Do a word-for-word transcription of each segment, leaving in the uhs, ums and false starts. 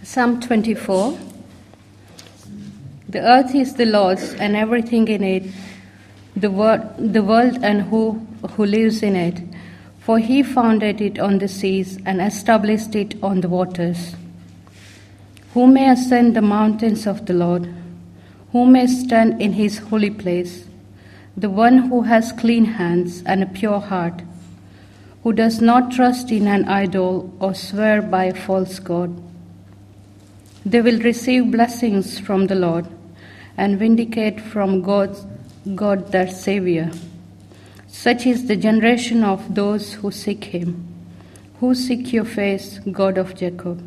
Psalm twenty-four. The earth is the Lord's and everything in it, the, wor- the world and who, who lives in it. For he founded it on the seas and established it on the waters. Who may ascend the mountains of the Lord? Who may stand in his holy place? The one who has clean hands and a pure heart, who does not trust in an idol or swear by a false god. They will receive blessings from the Lord and vindicate from God, God their Savior. Such is the generation of those who seek him, who seek your face, God of Jacob.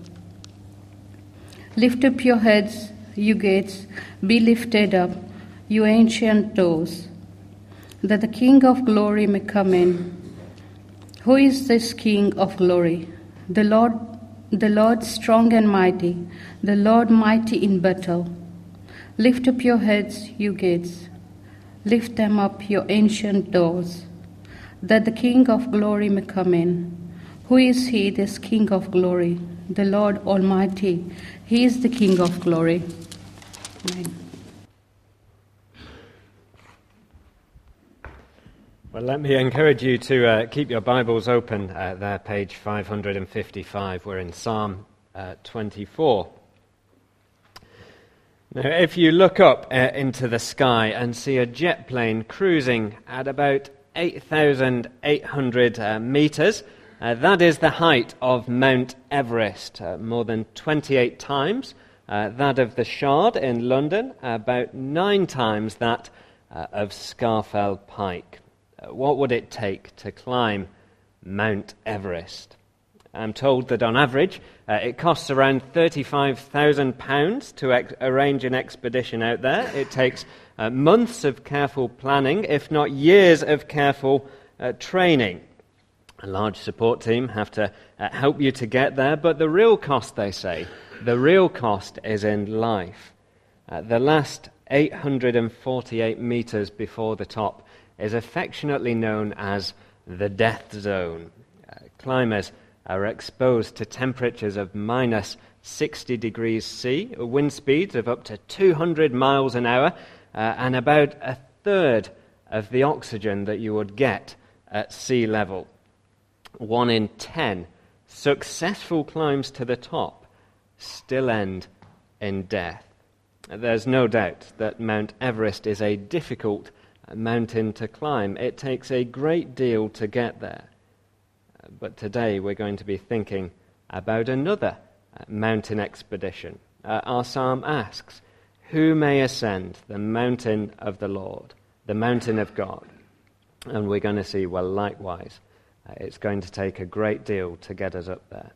Lift up your heads, you gates, be lifted up, you ancient doors, that the King of glory may come in. Who is this King of glory? The Lord, the Lord strong and mighty, the Lord mighty in battle. Lift up your heads, you gates. Lift them up, your ancient doors, that the King of glory may come in. Who is he, this King of glory? The Lord Almighty. He is the King of glory. Amen. Well, let me encourage you to uh, keep your Bibles open uh, there, page five hundred fifty-five. We're in Psalm uh, twenty-four. Now, if you look up uh, into the sky and see a jet plane cruising at about eight thousand eight hundred uh, meters, uh, that is the height of Mount Everest, uh, more than twenty-eight times uh, that of the Shard in London, about nine times that uh, of Scafell Pike. Uh, what would it take to climb Mount Everest? I'm told that on average uh, it costs around thirty-five thousand pounds to ex- arrange an expedition out there. It takes uh, months of careful planning, if not years of careful uh, training. A large support team have to uh, help you to get there, but the real cost, they say, the real cost is in life. Uh, the last eight hundred forty-eight meters before the top is affectionately known as the death zone. Uh, climbers are exposed to temperatures of minus sixty degrees C, wind speeds of up to two hundred miles an hour, uh, and about a third of the oxygen that you would get at sea level. One in ten successful climbs to the top still end in death. There's no doubt that Mount Everest is a difficult mountain to climb. It takes a great deal to get there. But today we're going to be thinking about another uh, mountain expedition. Uh, our psalm asks, who may ascend the mountain of the Lord, the mountain of God? And we're going to see, well, likewise, uh, it's going to take a great deal to get us up there.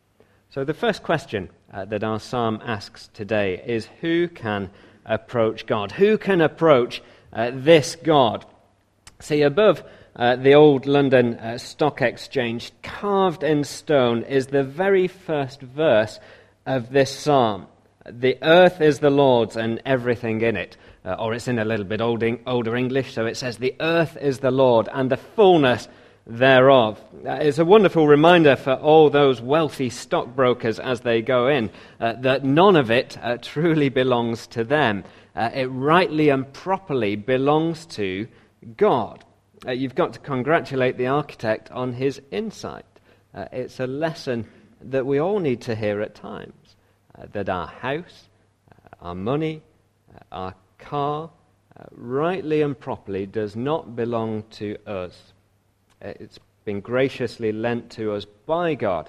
So the first question uh, that our psalm asks today is, who can approach God? Who can approach uh, this God? See, above Uh, the old London uh, Stock Exchange, carved in stone, is the very first verse of this psalm. The earth is the Lord's and everything in it. Uh, or it's in a little bit old, older English, so it says, the earth is the Lord and the fullness thereof. Uh, it's a wonderful reminder for all those wealthy stockbrokers as they go in, uh, that none of it uh, truly belongs to them. Uh, it rightly and properly belongs to God. Uh, you've got to congratulate the architect on his insight. Uh, it's a lesson that we all need to hear at times, uh, that our house, uh, our money, uh, our car, uh, rightly and properly does not belong to us. Uh, it's been graciously lent to us by God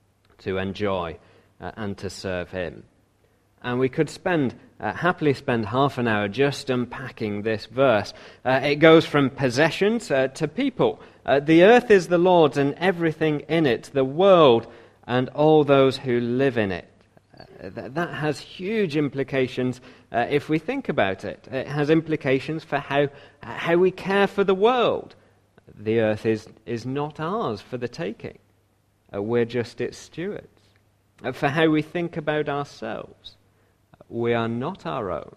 to enjoy uh, and to serve him. And we could spend, uh, happily spend half an hour just unpacking this verse. Uh, it goes from possessions uh, to people. Uh, the earth is the Lord's and everything in it, the world and all those who live in it. Uh, th- that has huge implications uh, if we think about it. It has implications for how, how we care for the world. The earth is, is not ours for the taking. Uh, we're just its stewards. Uh, for how we think about ourselves. We are not our own.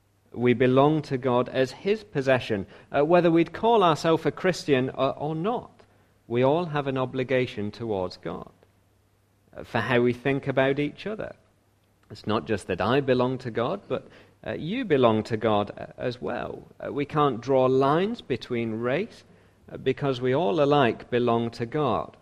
We belong to God as his possession, uh, whether we'd call ourselves a Christian or, or not. We all have an obligation towards God. Uh, for how we think about each other. It's not just that I belong to God, but uh, you belong to God uh, as well. Uh, we can't draw lines between race uh, because we all alike belong to God.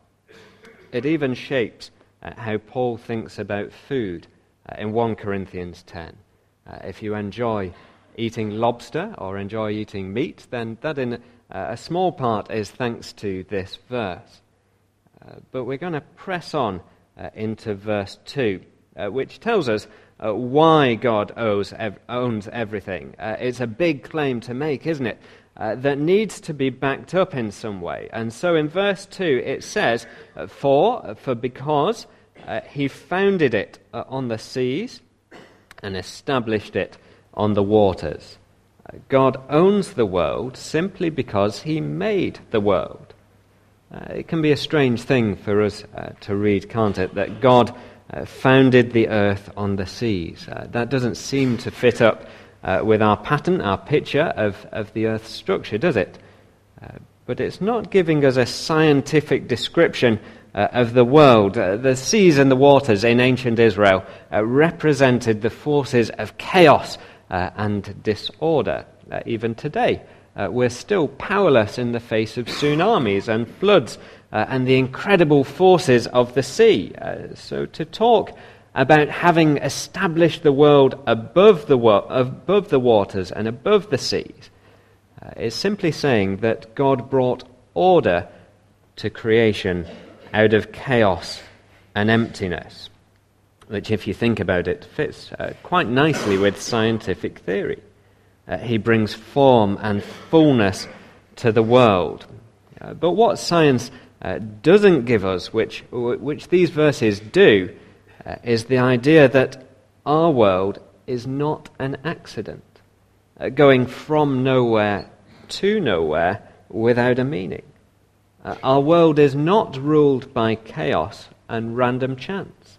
It even shapes uh, how Paul thinks about food uh, in First Corinthians ten. Uh, if you enjoy eating lobster or enjoy eating meat, then that in uh, a small part is thanks to this verse. Uh, but we're going to press on uh, into verse two. Uh, which tells us uh, why God owes ev- owns everything. Uh, it's a big claim to make, isn't it? Uh, that needs to be backed up in some way. And so in verse two it says, uh, for, for because uh, he founded it uh, on the seas and established it on the waters. Uh, God owns the world simply because he made the world. Uh, it can be a strange thing for us uh, to read, can't it, that God Uh, founded the earth on the seas. Uh, that doesn't seem to fit up uh, with our pattern, our picture of, of the earth's structure, does it? Uh, but it's not giving us a scientific description uh, of the world. Uh, the seas and the waters in ancient Israel uh, represented the forces of chaos uh, and disorder. Uh, even today, uh, we're still powerless in the face of tsunamis and floods Uh, and the incredible forces of the sea. Uh, so to talk about having established the world above the wa- above the waters and above the seas uh, is simply saying that God brought order to creation out of chaos and emptiness, which, if you think about it, fits uh, quite nicely with scientific theory. Uh, he brings form and fullness to the world. Uh, but what science Uh, doesn't give us, which which these verses do, uh, is the idea that our world is not an accident, uh, going from nowhere to nowhere without a meaning. Uh, our world is not ruled by chaos and random chance.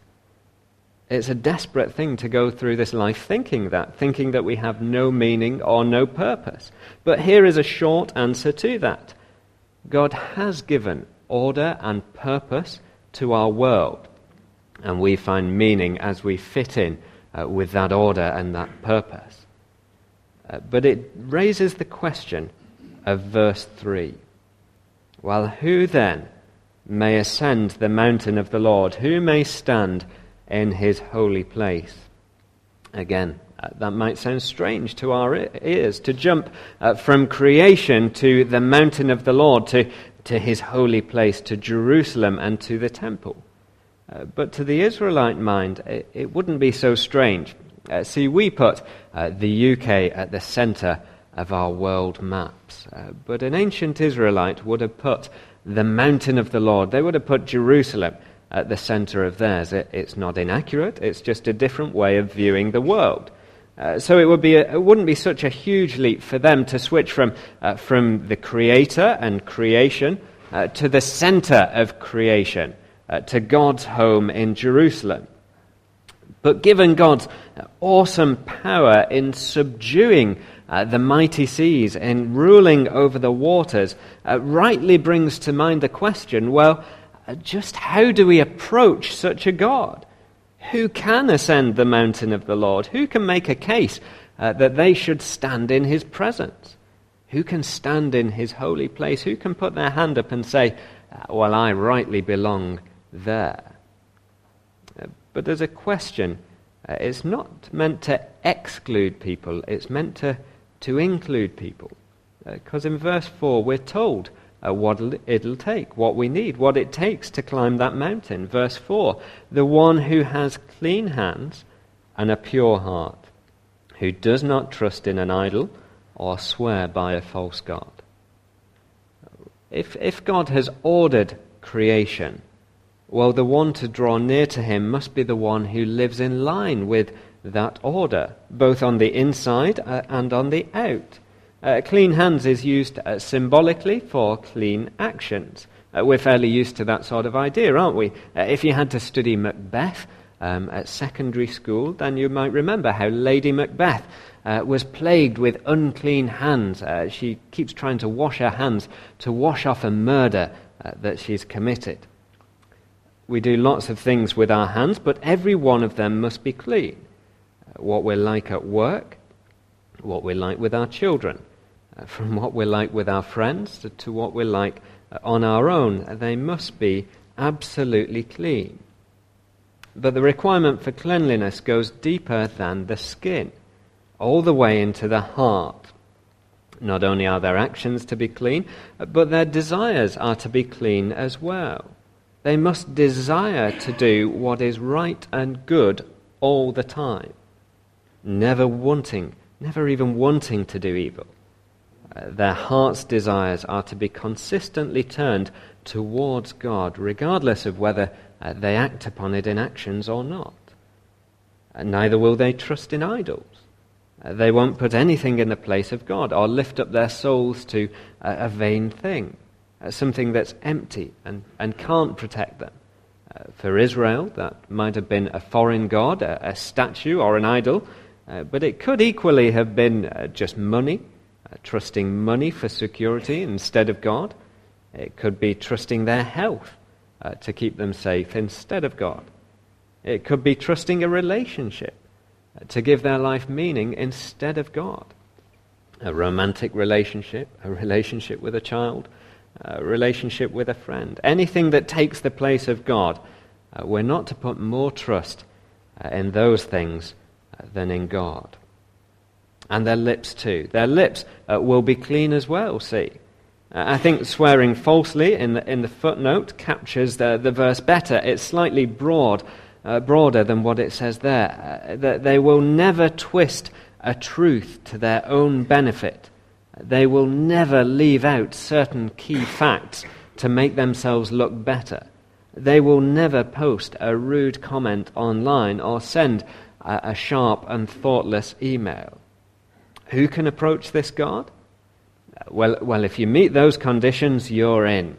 It's a desperate thing to go through this life thinking that, thinking that we have no meaning or no purpose. But here is a short answer to that. God has given order and purpose to our world, and we find meaning as we fit in uh, with that order and that purpose. Uh, but it raises the question of verse three. Well, who then may ascend the mountain of the Lord? Who may stand in his holy place? Again, uh, that might sound strange to our ears, to jump uh, from creation to the mountain of the Lord, to to his holy place, to Jerusalem and to the temple. Uh, but to the Israelite mind, it, it wouldn't be so strange. Uh, see, we put uh, the U K at the centre of our world maps. Uh, but an ancient Israelite would have put the mountain of the Lord, they would have put Jerusalem at the centre of theirs. It, it's not inaccurate, it's just a different way of viewing the world. Uh, so it would be a, it wouldn't be such a huge leap for them to switch from uh, from the Creator and creation uh, to the center of creation, uh, to God's home in Jerusalem. But given God's awesome power in subduing uh, the mighty seas and ruling over the waters, uh, rightly brings to mind the question: well, uh, just how do we approach such a God? Who can ascend the mountain of the Lord? Who can make a case uh, that they should stand in his presence? Who can stand in his holy place? Who can put their hand up and say, well, I rightly belong there? Uh, but there's a question. Uh, it's not meant to exclude people. It's meant to, to include people. Because uh, in verse four we're told Uh, what it'll take, what we need, what it takes to climb that mountain. Verse four, the one who has clean hands and a pure heart, who does not trust in an idol or swear by a false god. If, if God has ordered creation, well, the one to draw near to him must be the one who lives in line with that order, both on the inside uh, and on the out. Uh, clean hands is used uh, symbolically for clean actions. Uh, we're fairly used to that sort of idea, aren't we? Uh, if you had to study Macbeth um, at secondary school, then you might remember how Lady Macbeth uh, was plagued with unclean hands. Uh, she keeps trying to wash her hands to wash off a murder uh, that she's committed. We do lots of things with our hands, but every one of them must be clean. Uh, what we're like at work, what we're like with our children, uh, from what we're like with our friends to, to what we're like uh, on our own, they must be absolutely clean. But the requirement for cleanliness goes deeper than the skin, all the way into the heart. Not only are their actions to be clean, but their desires are to be clean as well. They must desire to do what is right and good all the time, never wanting, never even wanting to do evil. Uh, their heart's desires are to be consistently turned towards God, regardless of whether uh, they act upon it in actions or not. Uh, neither will they trust in idols. Uh, they won't put anything in the place of God or lift up their souls to uh, a vain thing, uh, something that's empty and, and can't protect them. Uh, for Israel, that might have been a foreign god, a, a statue or an idol, uh, but it could equally have been uh, just money, uh, trusting money for security instead of God. It could be trusting their health uh, to keep them safe instead of God. It could be trusting a relationship to give their life meaning instead of God. A romantic relationship, a relationship with a child, a relationship with a friend. Anything that takes the place of God, uh, we're not to put more trust uh, in those things uh, than in God. And their lips too. Their lips uh, will be clean as well, see. Uh, I think swearing falsely in the, in the footnote captures the, the verse better. It's slightly broad, Uh, broader than what it says there, uh, that they will never twist a truth to their own benefit. They will never leave out certain key facts to make themselves look better. They will never post a rude comment online or send a, a sharp and thoughtless email. Who can approach this God? Well, well, if you meet those conditions, you're in.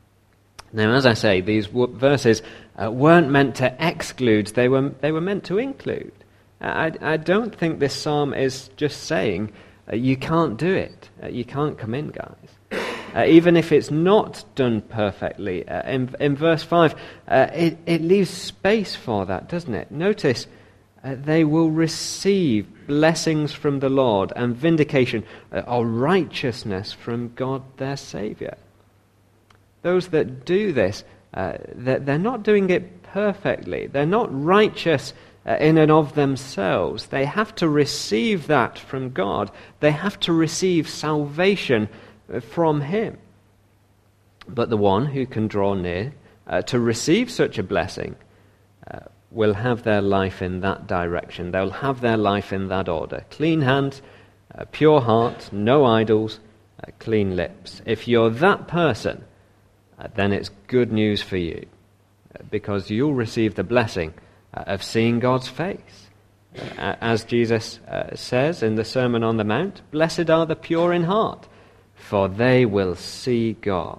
Now, as I say, these w- verses uh, weren't meant to exclude, they were they were meant to include. I, I don't think this psalm is just saying, uh, you can't do it, uh, you can't come in, guys. Uh, even if it's not done perfectly. Uh, in, in verse five, uh, it, it leaves space for that, doesn't it? Notice, uh, they will receive blessings from the Lord and vindication uh, or righteousness from God their Saviour. Those that do this, uh, they're, they're not doing it perfectly. They're not righteous uh, in and of themselves. They have to receive that from God. They have to receive salvation from Him. But the one who can draw near uh, to receive such a blessing uh, will have their life in that direction. They'll have their life in that order. Clean hands, uh, pure heart, no idols, uh, clean lips. If you're that person, Uh, then it's good news for you, uh, because you'll receive the blessing uh, of seeing God's face. Uh, as Jesus uh, says in the Sermon on the Mount, "Blessed are the pure in heart, for they will see God."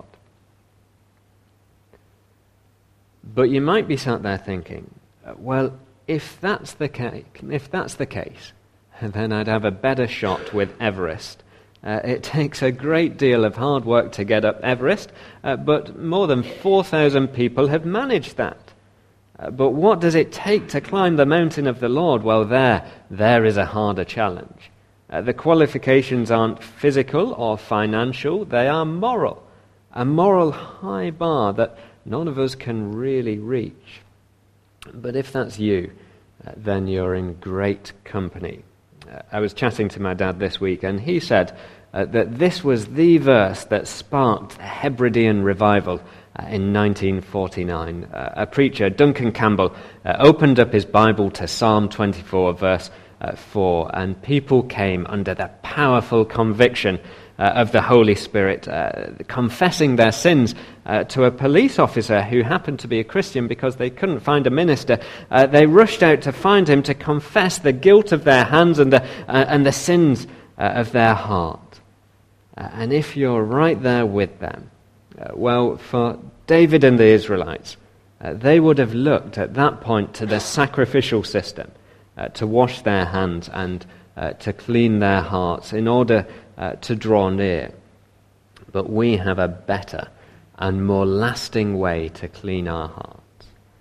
But you might be sat there thinking, uh, well, if that's the ca- if that's the case, then I'd have a better shot with Everest. Uh, it takes a great deal of hard work to get up Everest, uh, but more than four thousand people have managed that. Uh, but what does it take to climb the mountain of the Lord? Well, there, there is a harder challenge. Uh, the qualifications aren't physical or financial, they are moral. A moral high bar that none of us can really reach. But if that's you, uh, then you're in great company. Uh, I was chatting to my dad this week, and he said uh, that this was the verse that sparked the Hebridean revival uh, in nineteen forty-nine. Uh, a preacher, Duncan Campbell, uh, opened up his Bible to Psalm twenty-four, verse uh, four, and people came under the powerful conviction Uh, of the Holy Spirit, uh, confessing their sins uh, to a police officer who happened to be a Christian because they couldn't find a minister. Uh, they rushed out to find him to confess the guilt of their hands and the, uh, and the sins uh, of their heart. Uh, and if you're right there with them, uh, well, for David and the Israelites, uh, they would have looked at that point to the sacrificial system uh, to wash their hands and uh, to clean their hearts in order Uh, to draw near. But we have a better and more lasting way to clean our hearts.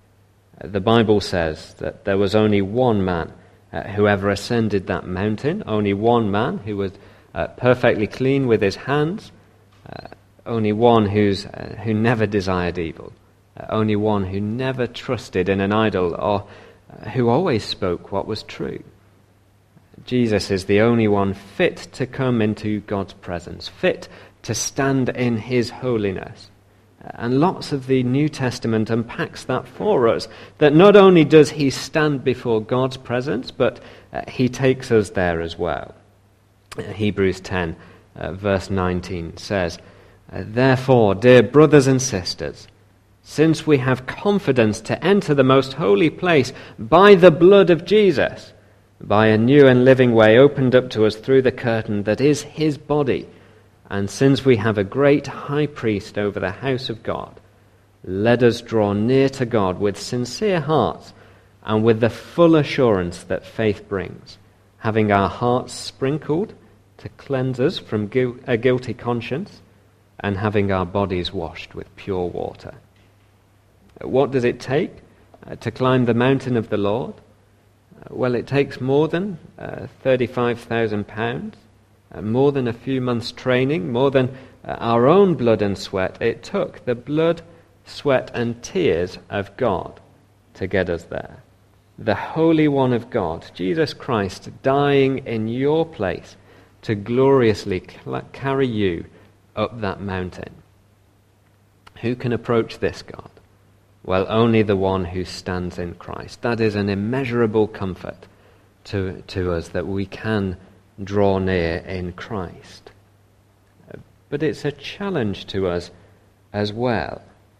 Uh, the Bible says that there was only one man uh, who ever ascended that mountain, only one man who was uh, perfectly clean with his hands, uh, only one who's, uh, who never desired evil, uh, only one who never trusted in an idol or uh, who always spoke what was true. Jesus is the only one fit to come into God's presence, fit to stand in his holiness. And lots of the New Testament unpacks that for us, that not only does he stand before God's presence, but uh, he takes us there as well. Uh, Hebrews ten, uh, verse nineteen says, "Therefore, dear brothers and sisters, since we have confidence to enter the most holy place by the blood of Jesus, by a new and living way opened up to us through the curtain that is his body, and since we have a great high priest over the house of God, let us draw near to God with sincere hearts and with the full assurance that faith brings, having our hearts sprinkled to cleanse us from gu- a guilty conscience, and having our bodies washed with pure water." What does it take uh, to climb the mountain of the Lord? Well, it takes more than uh, thirty-five thousand pounds, uh, more than a few months' training, more than uh, our own blood and sweat. It took the blood, sweat, and tears of God to get us there. The Holy One of God, Jesus Christ, dying in your place to gloriously cl- carry you up that mountain. Who can approach this God? Well, only the one who stands in Christ. That is an immeasurable comfort to, to us, that we can draw near in Christ. But it's a challenge to us as well.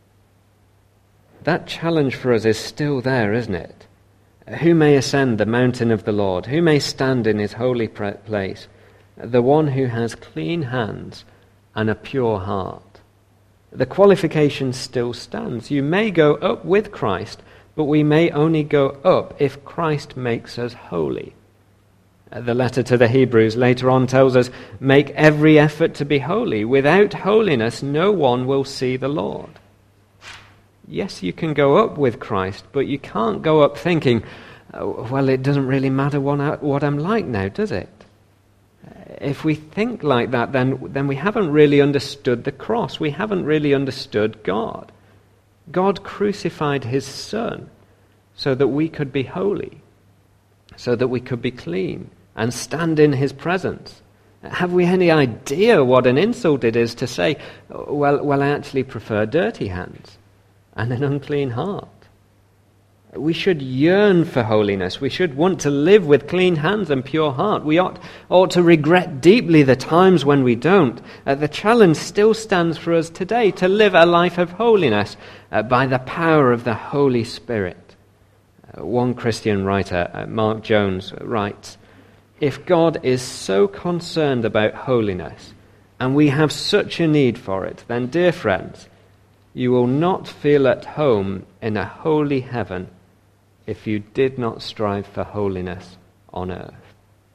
That challenge for us is still there, isn't it? Who may ascend the mountain of the Lord? Who may stand in his holy place? The one who has clean hands and a pure heart. The qualification still stands. You may go up with Christ, but we may only go up if Christ makes us holy. The letter to the Hebrews later on tells us, "Make every effort to be holy. Without holiness, no one will see the Lord." Yes, you can go up with Christ, but you can't go up thinking, oh, well, it doesn't really matter what, I, what I'm like now, does it? If we think like that, then, then we haven't really understood the cross. We haven't really understood God. God crucified his Son so that we could be holy, so that we could be clean and stand in his presence. Have we any idea what an insult it is to say, well, well, I actually prefer dirty hands and an unclean heart? We should yearn for holiness. We should want to live with clean hands and pure heart. We ought, ought to regret deeply the times when we don't. Uh, the challenge still stands for us today to live a life of holiness uh, by the power of the Holy Spirit. Uh, one Christian writer, uh, Mark Jones, writes, "If God is so concerned about holiness, and we have such a need for it, then, dear friends, you will not feel at home in a holy heaven if you did not strive for holiness on earth."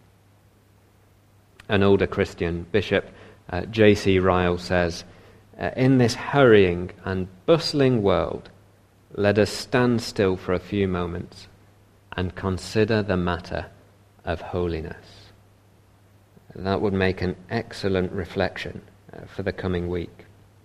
An older Christian, Bishop uh, J C Ryle, says, uh, "In this hurrying and bustling world, let us stand still for a few moments and consider the matter of holiness." That would make an excellent reflection uh, for the coming week.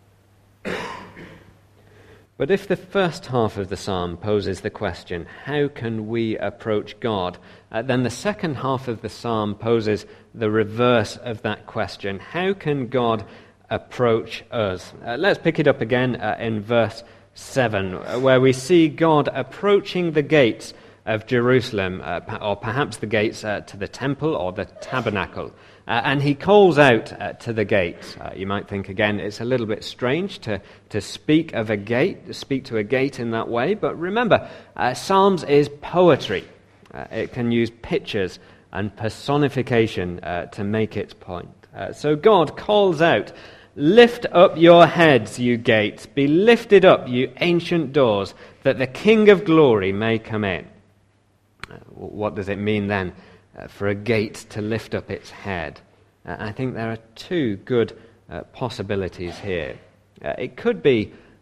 But if the first half of the psalm poses the question, how can we approach God? Uh, then the second half of the psalm poses the reverse of that question. How can God approach us? Uh, let's pick it up again uh, in verse seven, where we see God approaching the gates of Jerusalem, uh, or perhaps the gates uh, to the temple or the tabernacle. Uh, and he calls out uh, to the gates. Uh, you might think, again, it's a little bit strange to, to speak of a gate, to speak to a gate in that way. But remember, uh, Psalms is poetry. Uh, it can use pictures and personification uh, to make its point. Uh, so God calls out, "Lift up your heads, you gates. Be lifted up, you ancient doors, that the King of glory may come in." Uh, what does it mean then? Uh, for a gate to lift up its head? Uh, I think there are two good uh, possibilities here. Uh, it could be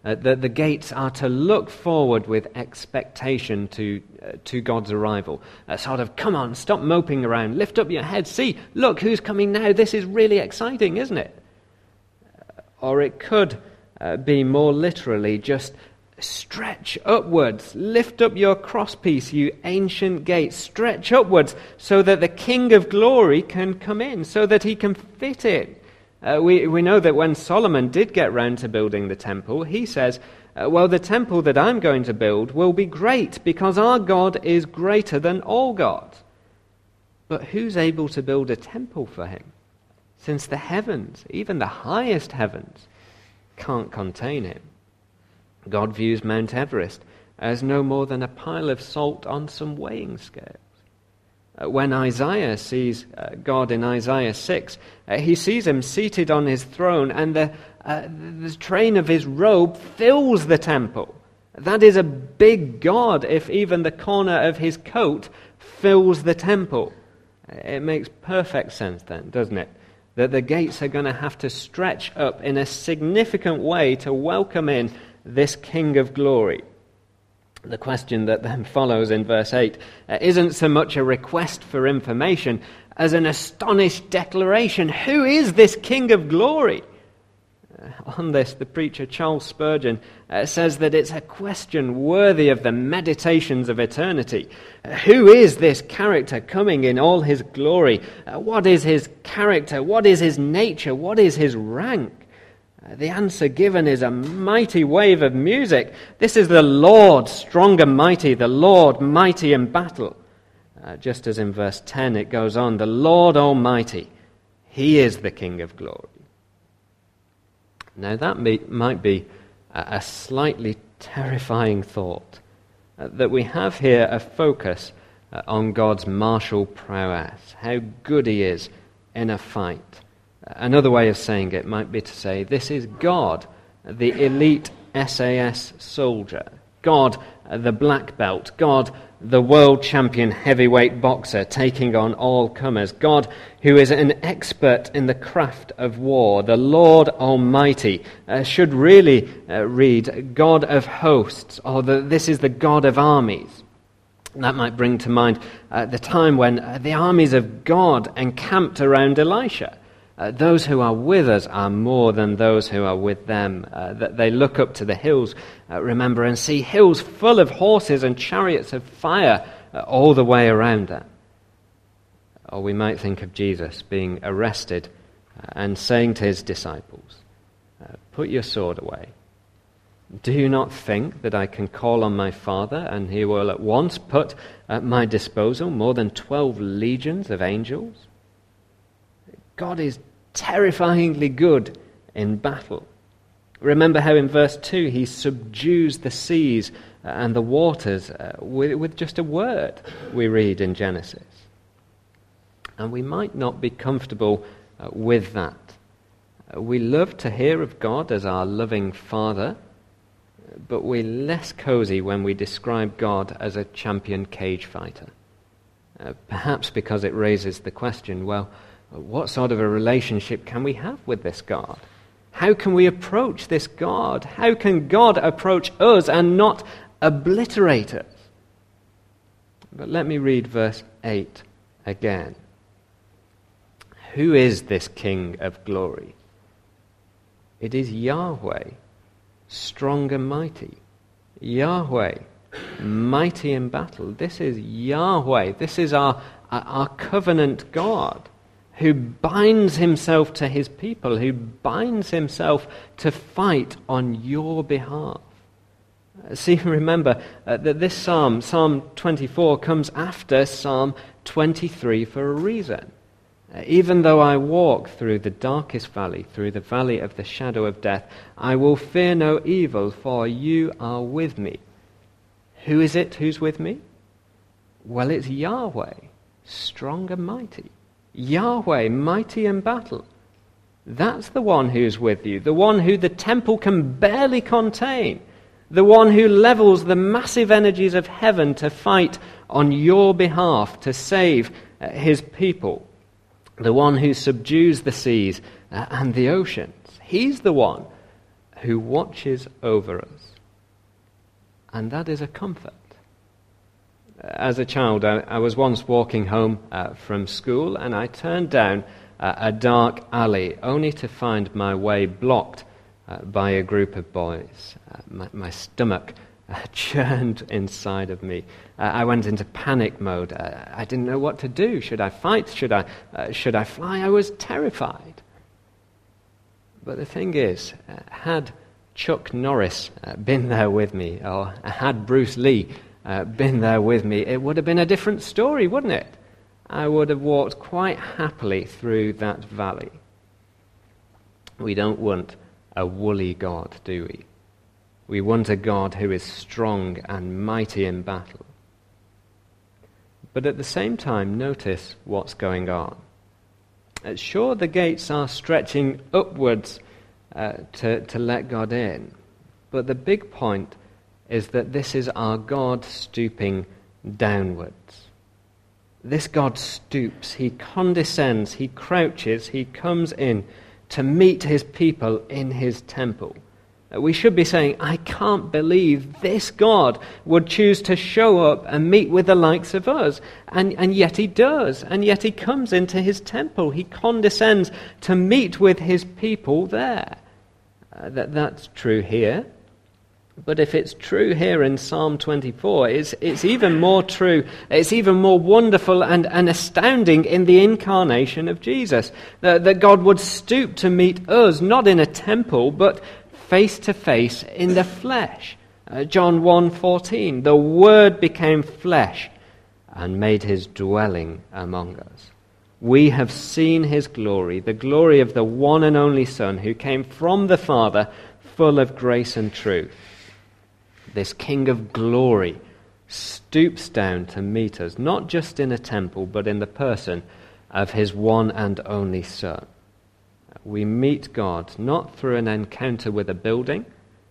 Uh, the, the gates are to look forward with expectation to uh, to God's arrival. Uh, sort of, come on, stop moping around, lift up your head, see, look who's coming now, this is really exciting, isn't it? Uh, or it could uh, be more literally just stretch upwards, lift up your crosspiece, you ancient gates, stretch upwards so that the King of glory can come in, so that he can fit in. Uh, we, we know that when Solomon did get round to building the temple, he says, uh, well, the temple that I'm going to build will be great because our God is greater than all gods. But who's able to build a temple for him? Since the heavens, even the highest heavens, can't contain him. God views Mount Everest as no more than a pile of salt on some weighing scales. Uh, when Isaiah sees uh, God in Isaiah six, uh, he sees him seated on his throne, and the, uh, the train of his robe fills the temple. That is a big God if even the corner of his coat fills the temple. It makes perfect sense then, doesn't it? That the gates are going to have to stretch up in a significant way to welcome in this King of glory. The question that then follows in verse eight uh, isn't so much a request for information as an astonished declaration. Who is this King of glory? Uh, on this, the preacher Charles Spurgeon uh, says that it's a question worthy of the meditations of eternity. Uh, who is this character coming in all his glory? Uh, what is his character? What is his nature? What is his rank? The answer given is a mighty wave of music. This is the Lord, strong and mighty, the Lord, mighty in battle. Uh, just as in verse ten it goes on, the Lord Almighty, he is the King of glory. Now that may, might be a, a slightly terrifying thought, uh, that we have here a focus uh, on God's martial prowess, how good he is in a fight. Another way of saying it might be to say, this is God, the elite S A S soldier. God, the black belt. God, the world champion heavyweight boxer taking on all comers. God, who is an expert in the craft of war. The Lord Almighty uh, should really uh, read God of hosts, or the, this is the God of armies. That might bring to mind uh, the time when uh, the armies of God encamped around Elisha. Uh, those who are with us are more than those who are with them. Uh, that they look up to the hills, uh, remember, and see hills full of horses and chariots of fire uh, all the way around them. Or we might think of Jesus being arrested uh, and saying to his disciples, uh, put your sword away. Do you not think that I can call on my Father and he will at once put at my disposal more than twelve legions of angels? God is terrifyingly good in battle. Remember how in verse two he subdues the seas and the waters uh, with, with just a word, we read in Genesis. And we might not be comfortable uh, with that. Uh, we love to hear of God as our loving Father, but we're less cozy when we describe God as a champion cage fighter. Uh, perhaps because it raises the question, well, what sort of a relationship can we have with this God? How can we approach this God? How can God approach us and not obliterate us? But let me read verse eight again. Who is this King of glory? It is Yahweh, strong and mighty. Yahweh, mighty in battle. This is Yahweh. This is our, our covenant God, who binds himself to his people, who binds himself to fight on your behalf. See, remember uh, that this psalm, Psalm twenty-four, comes after Psalm twenty-three for a reason. Uh, Even though I walk through the darkest valley, through the valley of the shadow of death, I will fear no evil, for you are with me. Who is it who's with me? Well, it's Yahweh, strong and mighty. Yahweh, mighty in battle. That's the one who's with you, the one who the temple can barely contain, the one who levels the massive energies of heaven to fight on your behalf, to save uh, his people, the one who subdues the seas uh, and the oceans. He's the one who watches over us. And that is a comfort. As a child, I, I was once walking home uh, from school, and I turned down uh, a dark alley only to find my way blocked uh, by a group of boys. Uh, my, my stomach uh, churned inside of me. Uh, I went into panic mode. Uh, I didn't know what to do. Should I fight? Should I, uh, should I fly? I was terrified. But the thing is, uh, had Chuck Norris uh, been there with me, or had Bruce Lee uh, been there with me, it would have been a different story, wouldn't it? I would have walked quite happily through that valley. We don't want a woolly God, do we? We want a God who is strong and mighty in battle. But at the same time, notice what's going on. Uh, sure, the gates are stretching upwards uh, to, to let God in. But the big point is that this is our God stooping downwards. This God stoops, he condescends, he crouches, he comes in to meet his people in his temple. We should be saying, I can't believe this God would choose to show up and meet with the likes of us. And, and yet he does. And yet he comes into his temple. He condescends to meet with his people there. Uh, that, that's true here. But if it's true here in Psalm twenty-four, it's, it's even more true, it's even more wonderful and, and astounding in the incarnation of Jesus. That, that God would stoop to meet us, not in a temple, but face to face in the flesh. Uh, John one fourteen, the Word became flesh and made his dwelling among us. We have seen his glory, the glory of the one and only Son who came from the Father, full of grace and truth. This King of glory stoops down to meet us, not just in a temple, but in the person of his one and only Son. We meet God not through an encounter with a building,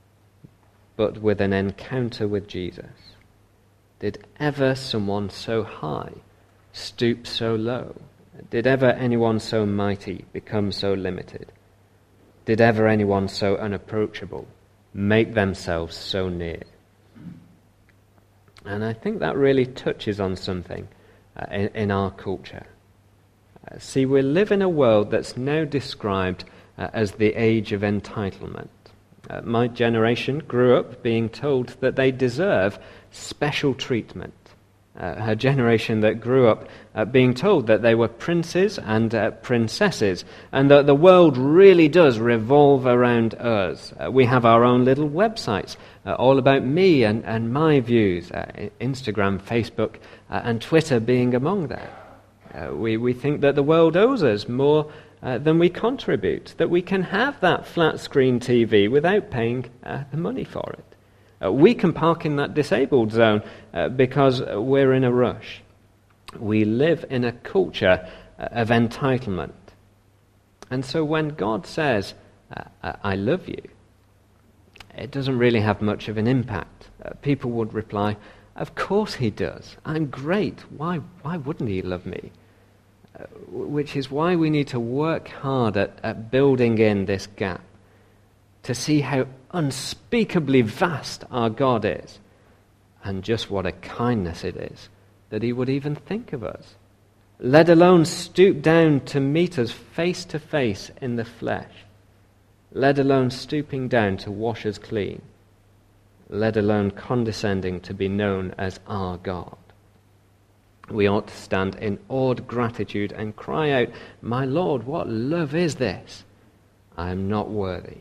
but with an encounter with Jesus. Did ever someone so high stoop so low? Did ever anyone so mighty become so limited? Did ever anyone so unapproachable make themselves so near? And I think that really touches on something uh, in, in our culture. Uh, see, we live in a world that's now described uh, as the age of entitlement. Uh, my generation grew up being told that they deserve special treatment. Uh, a generation that grew up uh, being told that they were princes and uh, princesses, and that the world really does revolve around us. Uh, we have our own little websites, uh, all about me and, and my views, uh, Instagram, Facebook, uh, and Twitter being among them. Uh, we, we think that the world owes us more uh, than we contribute, that we can have that flat-screen T V without paying uh, the money for it. Uh, we can park in that disabled zone uh, because we're in a rush. We live in a culture uh, of entitlement. And so when God says, uh, I love you, it doesn't really have much of an impact. Uh, people would reply, of course he does. I'm great. Why, why wouldn't he love me? Uh, which is why we need to work hard at, at building in this gap, to see how unspeakably vast our God is, and just what a kindness it is that he would even think of us, let alone stoop down to meet us face to face in the flesh, let alone stooping down to wash us clean, let alone condescending to be known as our God. We ought to stand in awed gratitude and cry out, my Lord, what love is this? I am not worthy.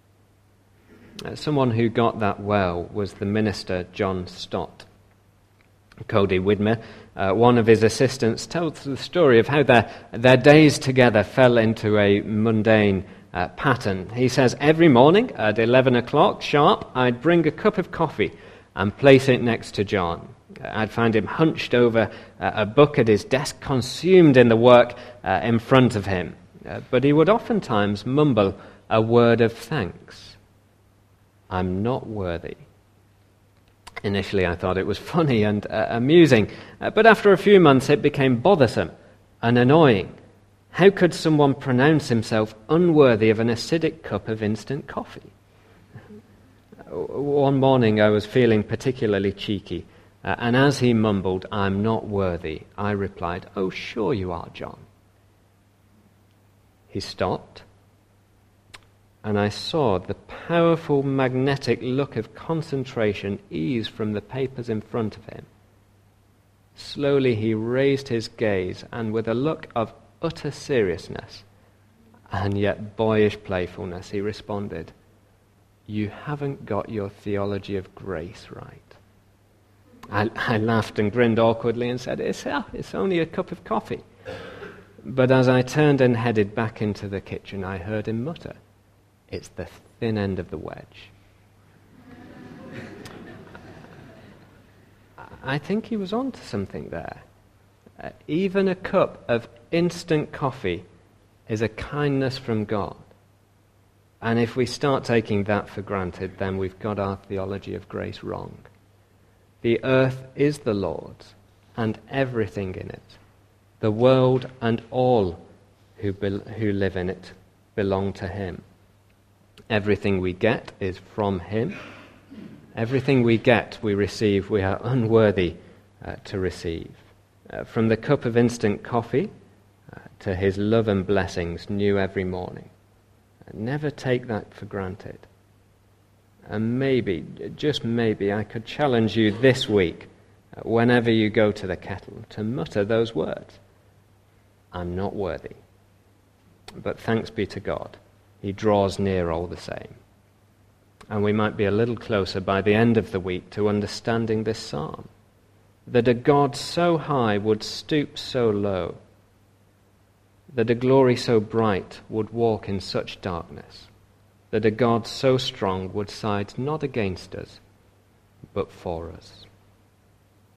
Uh, someone who got that well was the minister John Stott. Cody Widmer, uh, one of his assistants, tells the story of how their, their days together fell into a mundane uh, pattern. He says, every morning at eleven o'clock sharp, I'd bring a cup of coffee and place it next to John. I'd find him hunched over uh, a book at his desk, consumed in the work uh, in front of him. Uh, but he would oftentimes mumble a word of thanks. I'm not worthy. Initially, I thought it was funny and uh, amusing, uh, but after a few months, it became bothersome and annoying. How could someone pronounce himself unworthy of an acidic cup of instant coffee? One morning I was feeling particularly cheeky, uh, and as he mumbled, "I'm not worthy," I replied, "Oh, sure you are, John." He stopped, and I saw the powerful magnetic look of concentration ease from the papers in front of him. Slowly he raised his gaze, and with a look of utter seriousness and yet boyish playfulness, he responded, "You haven't got your theology of grace right." I, I laughed and grinned awkwardly and said, it's, uh, it's only a cup of coffee. But as I turned and headed back into the kitchen, I heard him mutter, "It's the thin end of the wedge." I think he was on to something there. Uh, even a cup of instant coffee is a kindness from God. And if we start taking that for granted, then we've got our theology of grace wrong. The earth is the Lord's, and everything in it. The world and all who, be- who live in it belong to him. Everything we get is from him. Everything we get, we receive, we are unworthy uh, to receive. Uh, from the cup of instant coffee uh, to his love and blessings new every morning. Uh, never take that for granted. And maybe, just maybe, I could challenge you this week, uh, whenever you go to the kettle, to mutter those words. "I'm not worthy." But thanks be to God, he draws near all the same. And we might be a little closer by the end of the week to understanding this psalm. That a God so high would stoop so low. That a glory so bright would walk in such darkness. That a God so strong would side not against us, but for us.